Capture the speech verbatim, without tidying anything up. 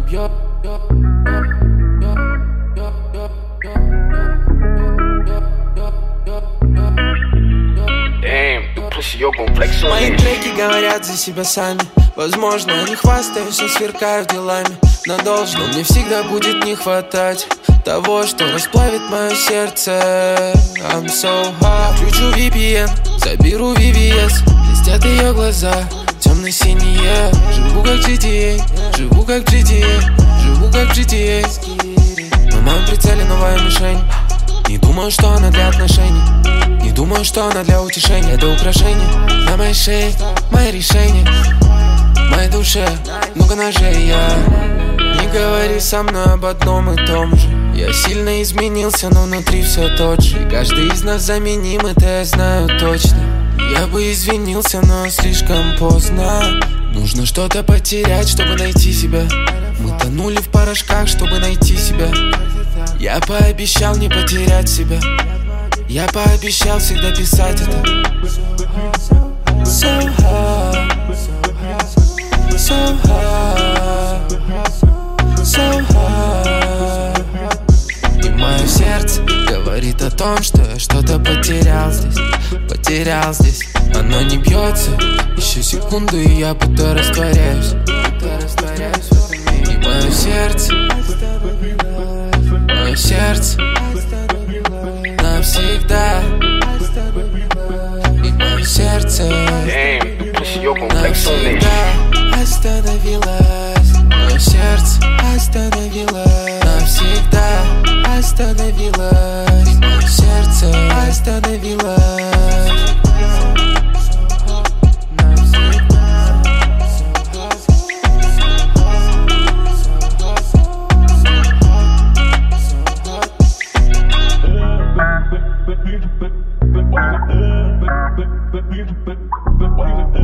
бьет. Мои треки говорят за себя сами. Возможно, я не хвастаюсь, а сверкаю делами. Но должно мне всегда будет не хватать того, что расплавит мое сердце. I'm so hot. Включу ви пи эн, заберу ви ви эс. Блестят ее глаза, темно-синие. Живу как джи ти эй, живу как джи ти эй, живу как джи ти эй. На моем прицеле новая мишень. Не думаю, что она для отношений. Не думаю, что она для утешения. Это украшение на моей шее, мое решение. В моей душе много ножей. Я не говори со мной об одном и том же. Я сильно изменился, но внутри все тот же. И каждый из нас заменим, это я знаю точно. Я бы извинился, но слишком поздно. Нужно что-то потерять, чтобы найти себя. Мы тонули в порошках, чтобы найти себя. Я пообещал не потерять себя. Я пообещал всегда писать это. So hard, so hard, so hard. И мое сердце говорит о том, что я что-то потерял здесь. Потерял здесь. Оно не бьется. Еще секунду, и я будто растворяюсь. И мое сердце, мое сердце навсегда. И мое сердце навсегда остановилось. Мое сердце остановилось. Навсегда остановилось. И мое сердце остановилось. But